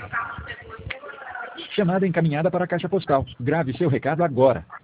Chamada encaminhada para a caixa postal. Grave seu recado agora.